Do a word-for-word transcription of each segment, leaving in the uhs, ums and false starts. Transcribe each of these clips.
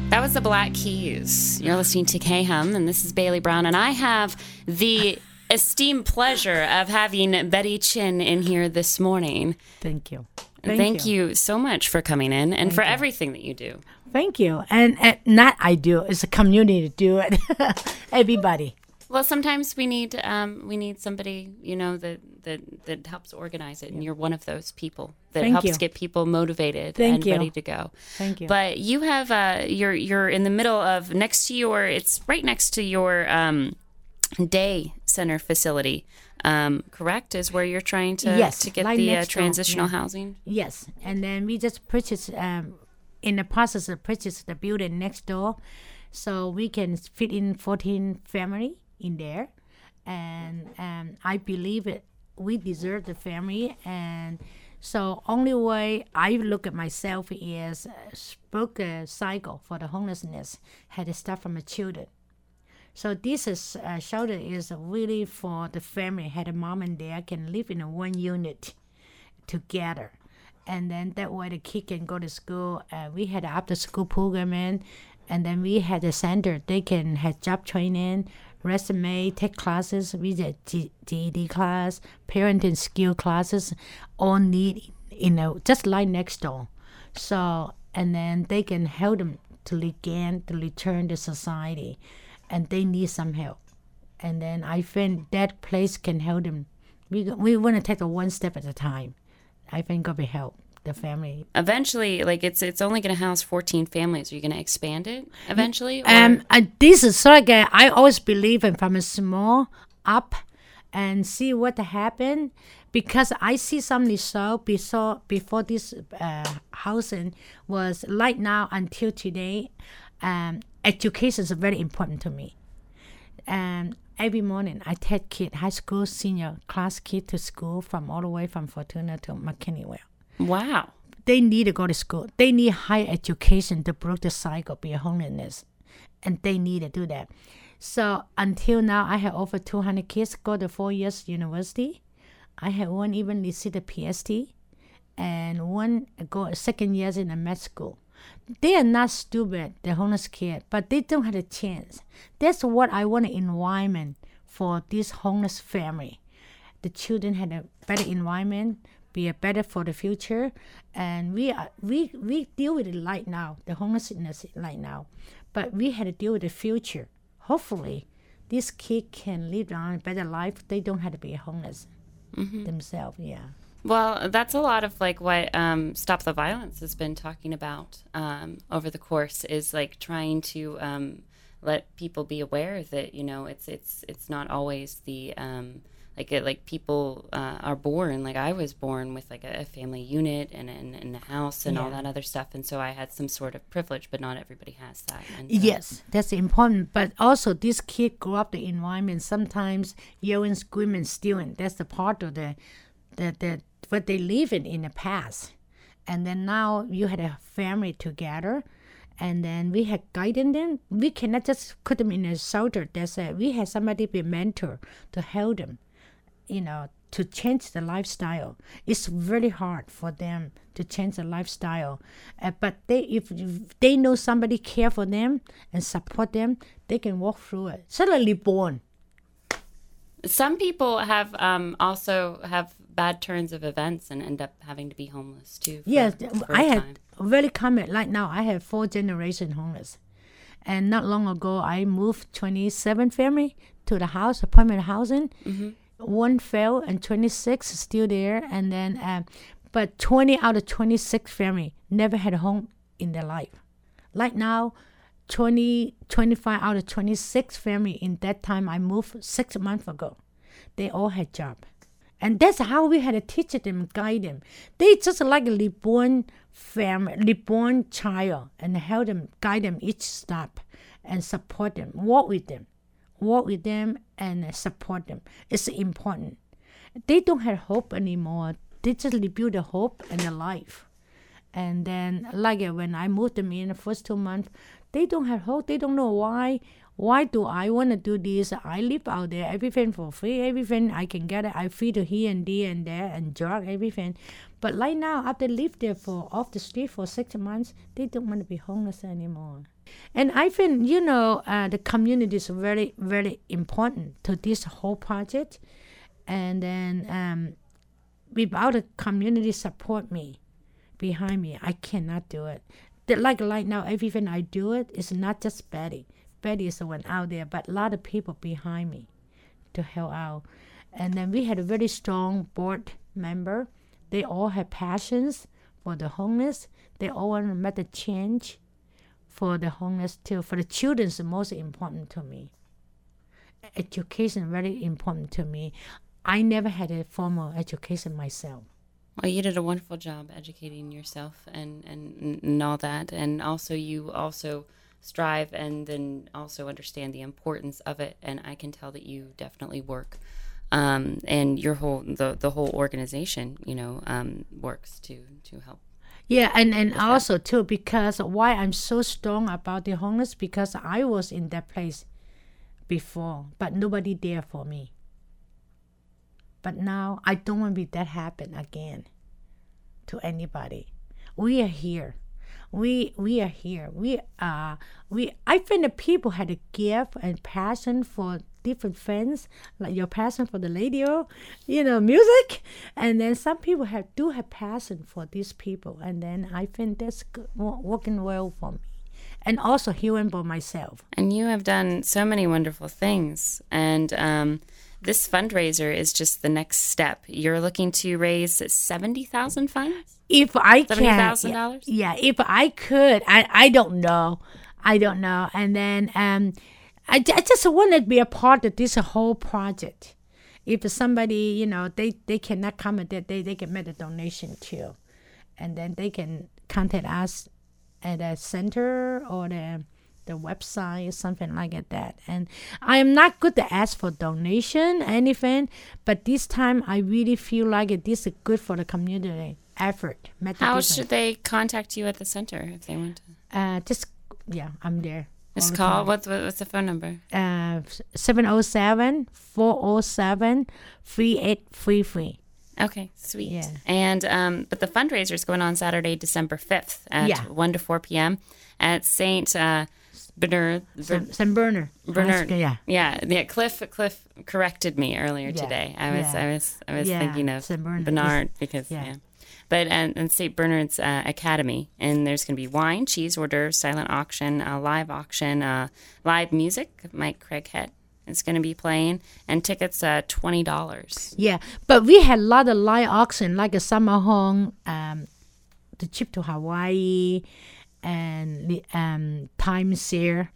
That was the Black Keys. You're listening to K-Hum, and this is Bailey Brown. And I have the esteemed pleasure of having Betty Chin in here this morning. Thank you. Thank, Thank you. you so much for coming in and Thank for you. everything that you do. Thank you. And, and not I do, it's a community to do it. Everybody. Well, sometimes we need um, we need somebody, you know, that, that, that helps organize it, and you're one of those people that Thank helps you. get people motivated Thank and you. ready to go. Thank you. But you have uh, you're you're in the middle of next to your it's right next to your um, day center facility. Um, correct, is where you're trying to yes, to get right the uh, door, transitional yeah. housing. Yes, and then we just purchased um, in the process of purchase the building next door, so we can fit in fourteen family in there. And um, I believe it. We deserve the family, and so only way I look at myself is uh, spoke a cycle for the homelessness had to start from the children. So this is uh, shelter is really for the family. Had a mom and dad can live in a one unit together, and then that way the kid can go to school. Uh, we had after school program in, and then we had a center. They can have job training, resume, take classes. We did G E D class, parenting skill classes, all need, you know, just like next door. So, and then they can help them to regain, to return to society, and they need some help. And then I think that place can help them. We we want to take it one step at a time. I think it will help the family. Eventually, like it's it's only going to house fourteen families. Are you going to expand it eventually? Or? Um, uh, this is like a, I always believe in from a small up and see what happen, because I see some result before before this uh, housing was right now until today. Um, education is very important to me. And every morning I take kid high school senior class kid to school from all the way from Fortuna to McKinney-Well. Wow. They need to go to school. They need higher education to break the cycle of homelessness. And they need to do that. So until now, I have over two hundred kids go to four years university. I have one even receive a P S T. And one go second years in a med school. They are not stupid, the homeless kid, but they don't have a chance. That's what I want an environment for this homeless family. The children had a better environment, be a better for the future, and we are, we we deal with it right now, the homelessness right now, but we had to deal with the future. Hopefully, this kid can live on a better life. They don't have to be homeless mm-hmm. themselves. Yeah. Well, that's a lot of like what um, Stop the Violence has been talking about um, over the course, is like trying to um, let people be aware that, you know, it's it's it's not always the um, like it, like people uh, are born, like I was born with like a, a family unit and and, and a house and yeah. all that other stuff, and so I had some sort of privilege, but not everybody has that. And, uh, yes, that's important. But also, this kid grew up the environment. Sometimes yelling, screaming, stealing. That's the part of the the the. what they live in in the past. And then now you had a family together, and then we had guiding them. We cannot just put them in a shelter. That's it. We had somebody be mentor to help them, you know, to change the lifestyle. It's very hard for them to change the lifestyle. Uh, but they, if, if they know somebody care for them and support them, they can walk through it. Suddenly born. Some people have um, also have bad turns of events and end up having to be homeless too. For, yes, for I a had time. very common. Right now, I have four generation homeless, and not long ago, I moved twenty-seven family to the house, apartment housing. Mm-hmm. One fell, and twenty-six is still there, and then, uh, but twenty out of twenty-six family never had a home in their life. Right now, twenty, twenty-five out of twenty-six family in that time I moved six months ago, they all had job. And that's how we had to teach them, guide them. They just like a reborn family, reborn child, and help them, guide them each step, and support them, walk with them, walk with them, and support them. It's important. They don't have hope anymore. They just rebuild the hope and the life. And then, like uh, when I moved them in the first two months, they don't have hope. They don't know why. Why do I want to do this? I live out there, everything for free, everything I can get it. I feed to here and there and there and drug everything. But right now, after live there for off the street for six months, they don't want to be homeless anymore. And I think, you know, uh, the community is very, very important to this whole project. And then um, without the community support me, behind me, I cannot do it. The, like right now, everything I do it is not just Betty. Betty is the one out there, but a lot of people behind me to help out. And then we had a very strong board member. They all have passions for the homeless. They all want to make a change for the homeless too. For the children, it's the most important to me. Education very important to me. I never had a formal education myself. Well, you did a wonderful job educating yourself and, and, and all that. And also you also strive and then also understand the importance of it. And I can tell that you definitely work. Um, and your whole, the, the whole organization, you know, um, works to, to help. Yeah, and, and also that. Too, because why I'm so strong about the homeless, because I was in that place before, but nobody there for me. But now I don't want to be that happen again to anybody. We are here. We we are here. We are we. I think the people had a gift and passion for different things, like your passion for the radio, you know, music, and then some people have do have passion for these people, and then I think that's good, working well for me, and also healing for myself. And you have done so many wonderful things, and um, this fundraiser is just the next step. You're looking to raise seventy thousand funds. If I can, seventy thousand dollars. Yeah, if I could, I I don't know, I don't know, and then um. I, I just want to be a part of this whole project. If somebody, you know, they, they cannot come at that, they, they can make a donation too. And then they can contact us at a center or the the website or something like that. And I am not good to ask for donation, anything, but this time I really feel like it, this is good for the community effort. How should they contact you at the center if they want to? Uh, just, yeah, I'm there. Just call. What's what's the phone number? Uh, seven oh seven, four oh seven, three eight three three. Okay, sweet. Yeah. And um, but the fundraiser is going on Saturday, December fifth at yeah. one to four p.m. at Saint Uh, Bernard. Saint Saint Bernard. Bernard. Yeah. Yeah. Yeah. Cliff. Cliff corrected me earlier yeah. today. I was. Yeah. I was. I was yeah. thinking of Saint Bernard. Bernard because. Yeah. yeah. But and, and Saint Bernard's uh, Academy, and there's going to be wine, cheese, hors d'oeuvres, silent auction, uh, live auction, uh, live music. Mike Craighead is going to be playing, and tickets uh twenty dollars. Yeah, but we had a lot of live auction, like a summer home, um, the trip to Hawaii, and the um time share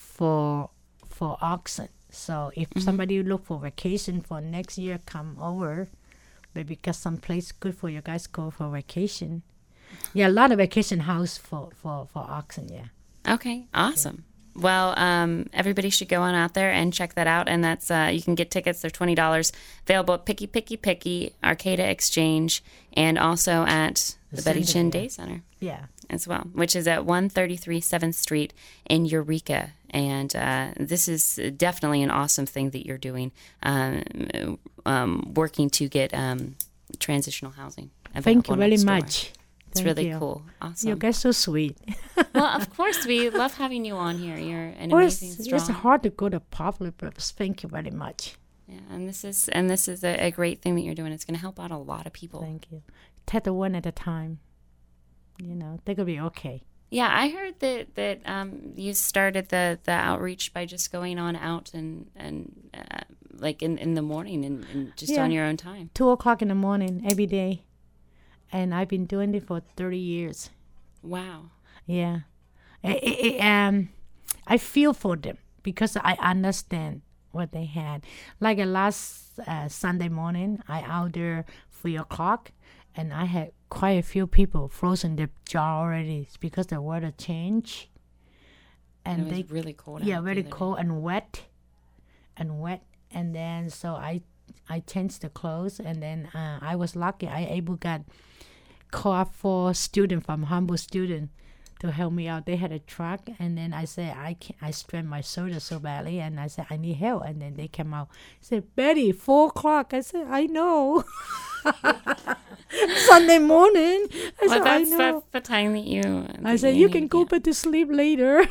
for for auction. So if mm-hmm. somebody look for vacation for next year, come over. Maybe get some place good for you guys go for vacation. Yeah, a lot of vacation house for, for, for auction, yeah. Okay, awesome. Yeah. Well, um, everybody should go on out there and check that out. And that's uh, you can get tickets. They're twenty dollars. Available at Picky Picky Picky, Arcata Exchange, and also at the, the Betty Chin Day Center. Yeah. As well, which is at one thirty-three seventh Street in Eureka. And uh, this is definitely an awesome thing that you're doing, um, um, working to get um, transitional housing. Thank you very much. It's Thank really you. cool. Awesome. You guys so sweet. Well, of course, we love having you on here. You're an well, amazing, it's, strong. It's hard to go to public, but thank you very much. Yeah, and this is and this is a, a great thing that you're doing. It's going to help out a lot of people. Thank you. Take it one at a time. You know, they're going to be okay. Yeah, I heard that that um, you started the, the outreach by just going on out and and uh, like in, in the morning and, and just yeah. on your own time. Two o'clock in the morning every day, and I've been doing it for thirty years. Wow. Yeah, it, it, um, I feel for them because I understand what they had. Like uh, last uh, Sunday morning, I out there three o'clock, and I had quite a few people frozen their jaw already because the weather changed. And it was they really cold. Yeah, very cold and wet, and wet. And then so I, I changed the clothes, and then uh, I was lucky. I able got called for student from Humble Student to help me out. They had a truck, and then I said, I can't, I strained my shoulder so badly, and I said, I need help. And then they came out, said, Betty, four o'clock. I said, I know. Sunday morning. I well, said, that's, I know. that's the time that you. I said, you, you can go yeah. back to sleep later.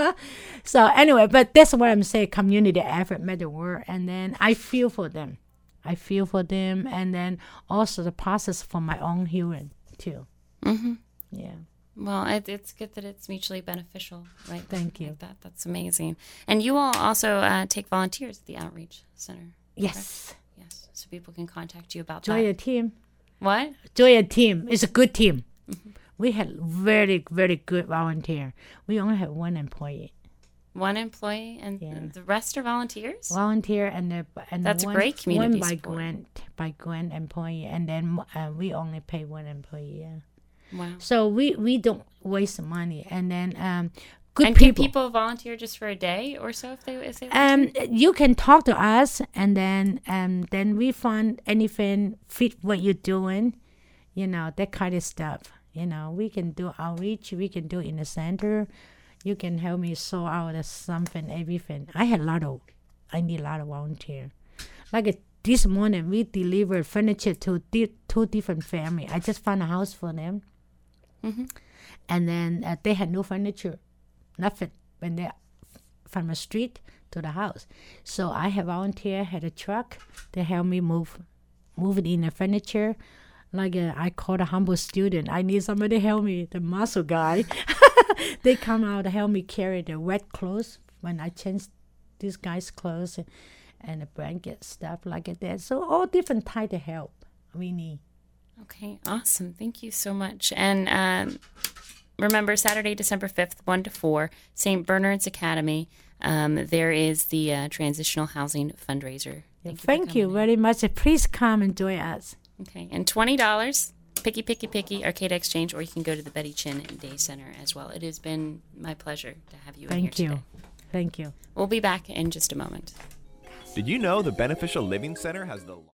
So anyway, but that's what I'm saying, community effort made the work. And then I feel for them. I feel for them. And then also the process for my own healing too. Mm-hmm. Yeah. Well, it, it's good that it's mutually beneficial, right? Thank you. Like that. That's amazing. And you all also uh, take volunteers at the Outreach Center. Yes. Correct? Yes. So people can contact you about Join that. a team. What? Join a team. It's a good team. Mm-hmm. We had very, very good volunteer. We only had one employee. One employee, and yeah. the rest are volunteers? Volunteer, and the and that's one, great community one by support. grant, by grant employee, and then uh, we only pay one employee. Yeah. Wow. So we, we don't waste money, and then um, good and people. And can people volunteer just for a day or so if they if they want um to? You can talk to us, and then um then we find anything fit what you're doing, you know, that kind of stuff. You know, we can do outreach. We can do in the center. You can help me sort out something, everything. I had a lot of, I need a lot of volunteer. Like uh, this morning, we delivered furniture to di- two different families. I just found a house for them. Mm-hmm. And then uh, they had no furniture, nothing, when they from the street to the house. So I have volunteer, had a truck. They help me move, move it in the furniture. Like uh, I called a Humble Student. I need somebody to help me, the muscle guy. They come out to help me carry the wet clothes when I change these guys' clothes and, and the blanket stuff like that. So all different type of help we need. Okay, awesome. Thank you so much. And um, remember, Saturday, December fifth, one to four, Saint Bernard's Academy. Um, there is the uh, Transitional Housing Fundraiser. Thank, Thank you, you very much. Please come and join us. Okay, and twenty dollars, Picky, Picky, Picky, Arcade Exchange, or you can go to the Betty Chin Day Center as well. It has been my pleasure to have you in here today. Thank you. Thank you. We'll be back in just a moment. Did you know the Beneficial Living Center has the...